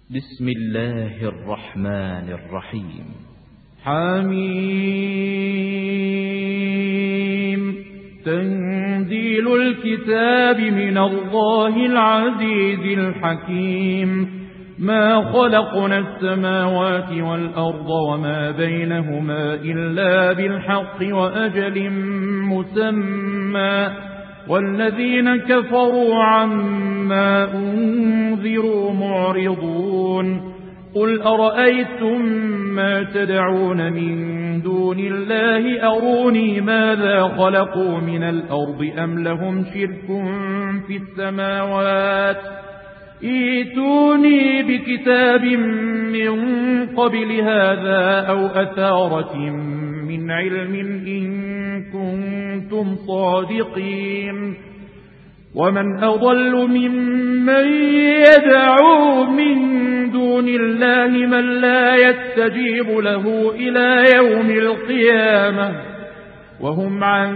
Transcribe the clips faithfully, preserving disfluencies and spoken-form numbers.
بسم الله الرحمن الرحيم. حميم. تنزيل الكتاب من الله العزيز الحكيم. ما خلقنا السماوات والأرض وما بينهما إلا بالحق وأجل مسمى، والذين كفروا عما أنذروا معرضون. قل أرأيتم ما تدعون من دون الله أروني ماذا خلقوا من الأرض أم لهم شرك في السماوات، ائتوني بكتاب من قبل هذا أو أثارة من علم إن كنتم صادقين. ومن أضل ممن يدعو من دون الله من لا يستجيب له إلى يوم القيامة وهم عن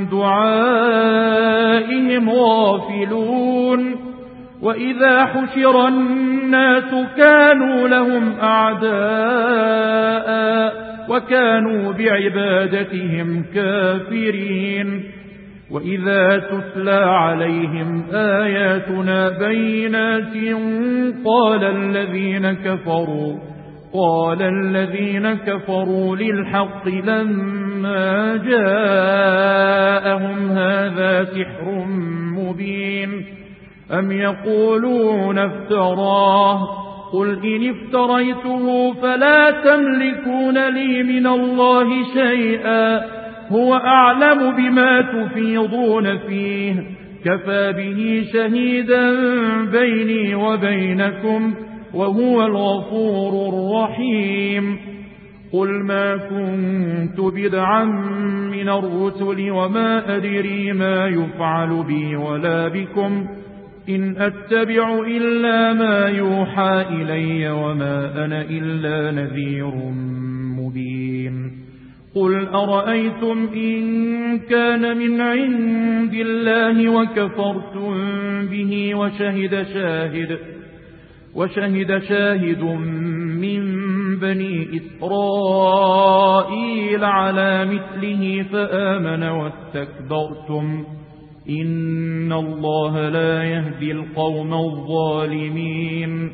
دعائهم غافلون. وإذا حشر الناس كانوا لهم أعداء وكانوا بعبادتهم كافرين. وإذا تتلى عليهم آياتنا بينات قال الذين كفروا قال الذين كفروا للحق لما جاءهم هذا سحر مبين. أم يقولون افتراه قل إن افتريته فلا تملكون لي من الله شيئا هو أعلم بما تفيضون فيه كفى به شهيدا بيني وبينكم وهو الغفور الرحيم. قل ما كنت بدعا من الرسل وما أدري ما يفعل بي ولا بكم إن أتبع إلا ما يوحى إلي وما أنا إلا نذير مبين. قل أرأيتم إن كان من عند الله وكفرتم به وشهد شاهد وشهد شاهد من بني إسرائيل على مثله فآمن واستكبرتم إن الله لا يهدي القوم الظالمين.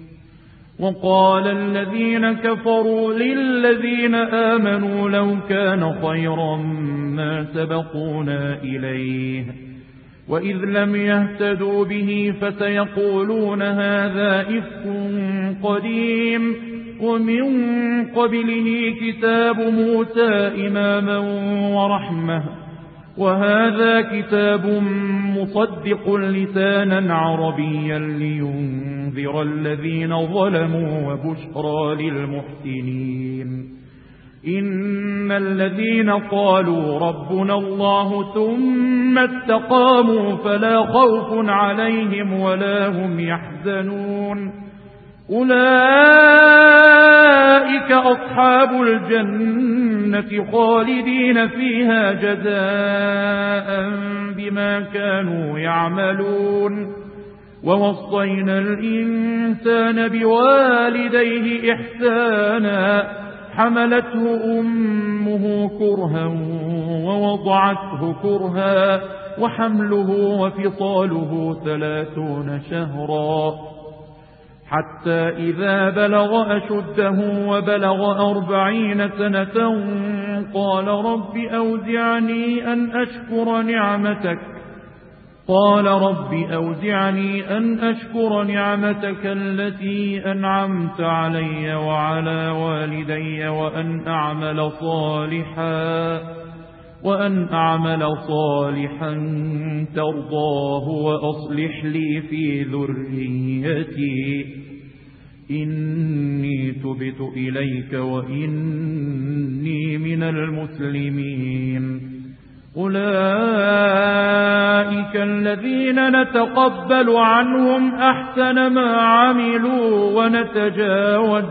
وقال الذين كفروا للذين آمنوا لو كان خيرا ما سبقونا إليه وإذ لم يهتدوا به فسيقولون هذا إفك قديم ومن قبله كتاب موسى إماما ورحمة وهذا كتاب مصدق لسانا عربيا لينذر الذين ظلموا وبشرى للمحسنين. إن الذين قالوا ربنا الله ثم استقاموا فلا خوف عليهم ولا هم يحزنون أولئك أصحاب الجنة خالدين فيها جزاء بما كانوا يعملون. ووصينا الإنسان بوالديه إحسانا حملته أمه كرها ووضعته كرها وحمله وفصاله ثلاثون شهرا حتى إذا بلغ أشده وبلغ أربعين سنة قال رب أوزعني أن أشكر نعمتك قال رب أوزعني أن أشكر نعمتك التي أنعمت علي وعلى والدي وأن أعمل صالحا وأن أعمل صالحا ترضاه وأصلح لي في ذريتي إني تبت إليك وإني من المسلمين. أولئك الذين نتقبل عنهم أحسن ما عملوا ونتجاوز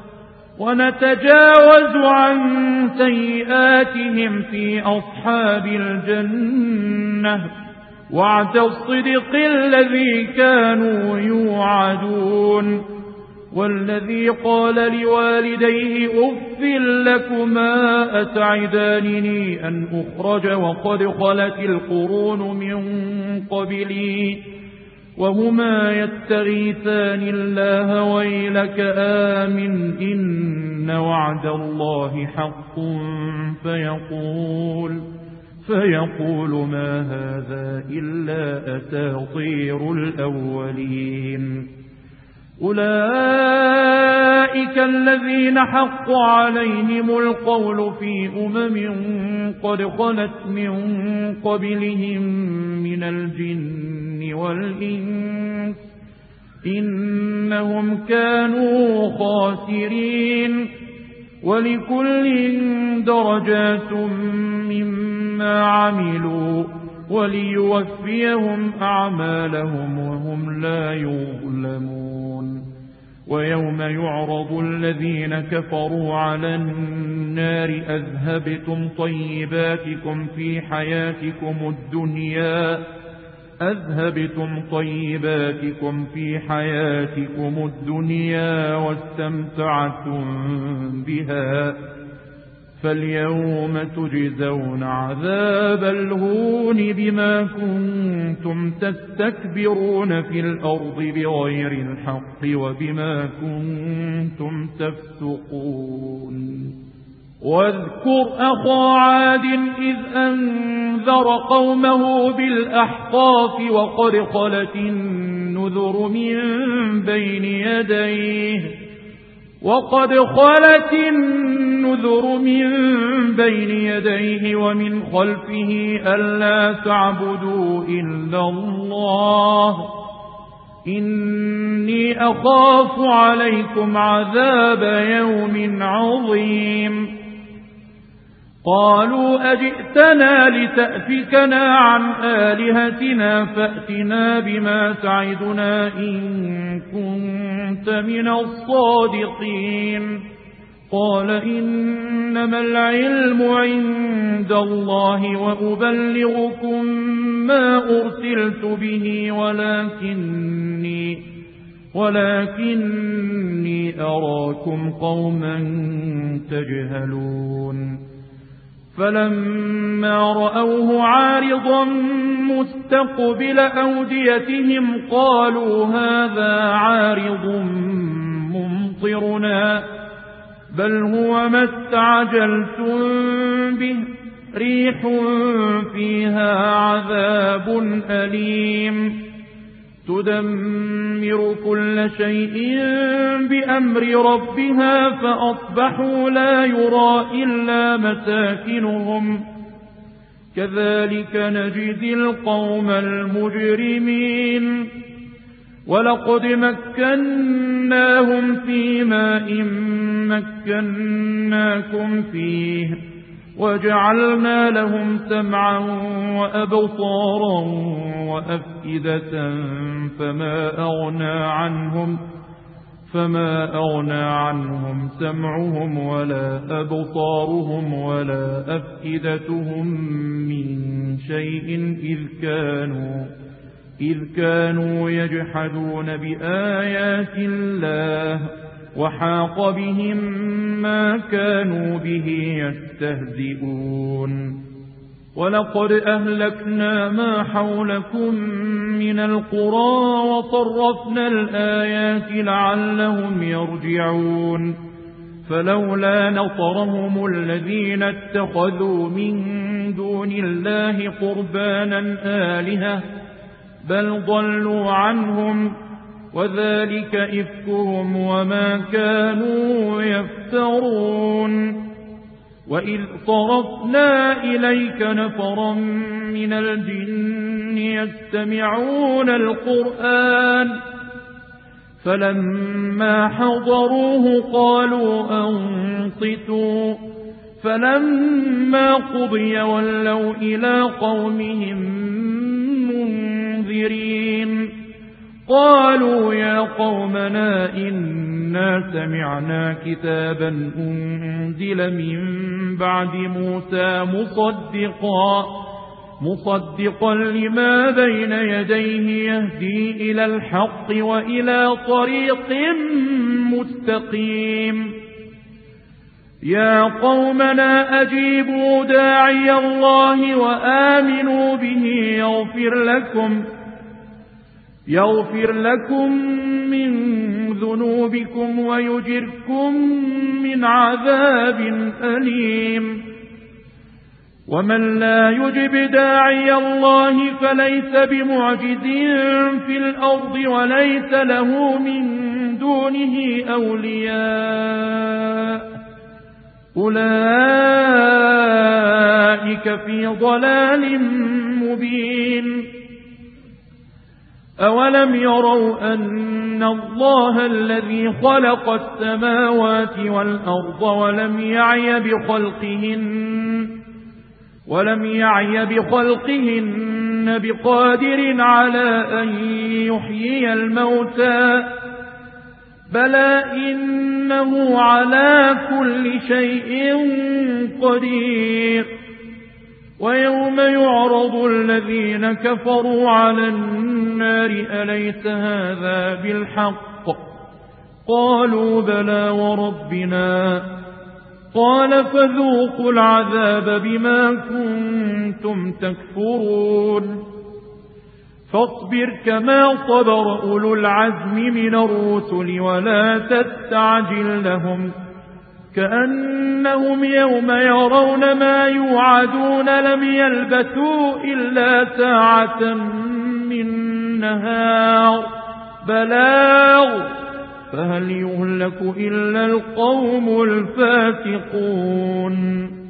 ونتجاوز عن سيئاتهم في أصحاب الجنة وعد الصدق الذي كانوا يوعدون والذي قال لوالديه أف لكما أتعدانني أن أخرج وقد خلت القرون من قبلي وهما يستغيثان الله ويلك آمن إن وعد الله حق فيقول فيقول ما هذا إلا أساطير الأولين. أولئك الذين حق عليهم القول في أمم قد خلت من قبلهم من الجن والإنس إنهم كانوا خاسرين. ولكل درجات مما عملوا وليوفيهم أعمالهم وهم لا يظلمون. ويوم يعرض الذين كفروا على النار أذهبتم طيباتكم في حياتكم الدنيا أذهبتم طيباتكم في حياتكم الدنيا واستمتعتم بها فاليوم تجزون عذاب الهون بما كنتم تستكبرون في الأرض بغير الحق وبما كنتم تفسقون. واذكر أخا عاد إذ أنذر قومه بالأحقاف وقد خلت النذر من بين يديه وقد خلت النذر من بين يديه ومن خلفه ألا تعبدوا إلا الله إني أخاف عليكم عذاب يوم عظيم. قالوا أجئتنا لتأفكنا عن آلهتنا فأتنا بما تعدنا إن كنت من الصادقين. قال إنما العلم عند الله وأبلغكم ما أرسلت به ولكني ولكني أراكم قوما تجهلون. فلما رأوه عارضا مستقبل أوديتهم قالوا هذا عارض ممطرنا بل هو ما استعجلتم به ريح فيها عذاب أليم تدمر كل شيء بأمر ربها فأصبحوا لا يرى إلا مساكنهم كذلك نجزي القوم المجرمين. ولقد مكناهم في ماء مكناكم فيه وجعلنا لهم سمعا وأبصارا وأفئدة فما أغنى عنهم فما أغنى عنهم سمعهم ولا أبصارهم ولا أفئدتهم من شيء إذ كانوا إذ كانوا يجحدون بآيات الله وحاق بهم ما كانوا به يستهزئون. ولقد أهلكنا ما حولكم من القرى وصرفنا الآيات لعلهم يرجعون. فلولا نصرهم الذين اتخذوا من دون الله قربانا آلهة بل ضلوا عنهم وذلك إفكهم وما كانوا يفترون. وإذ صرفنا إليك نفرا من الجن يستمعون القرآن فلما حضروه قالوا أنصتوا فلما قضي ولوا إلى قومهم منذرين. قالوا يا قومنا إنا سمعنا كتابا أنزل من بعد موسى مصدقا مصدقا لما بين يديه يهدي إلى الحق وإلى طريق مستقيم يا قومنا أجيبوا داعي الله وآمنوا به يغفر لكم يغفر لكم من ذنوبكم ويجركم من عذاب أليم ومن لا يجب داعي الله فليس بمعجز في الأرض وليس له من دونه أولياء أولئك في ضلال مبين أولم يروا أن الله الذي خلق السماوات والأرض ولم يعي بخلقهن ولم يعي بخلقهن بقادر على أن يحيي الموتى بلى إنه على كل شيء قدير ويوم يعرض الذين كفروا على النار أليس هذا بالحق قالوا بلى وربنا قال فذوقوا العذاب بما كنتم تكفرون فاصبر كما صبر أولو العزم من الرسل ولا تستعجل لهم كأنهم يوم يرون ما يوعدون لم يلبثوا إلا ساعة من نهار بلاغ فهل يهلك إلا القوم الفاسقون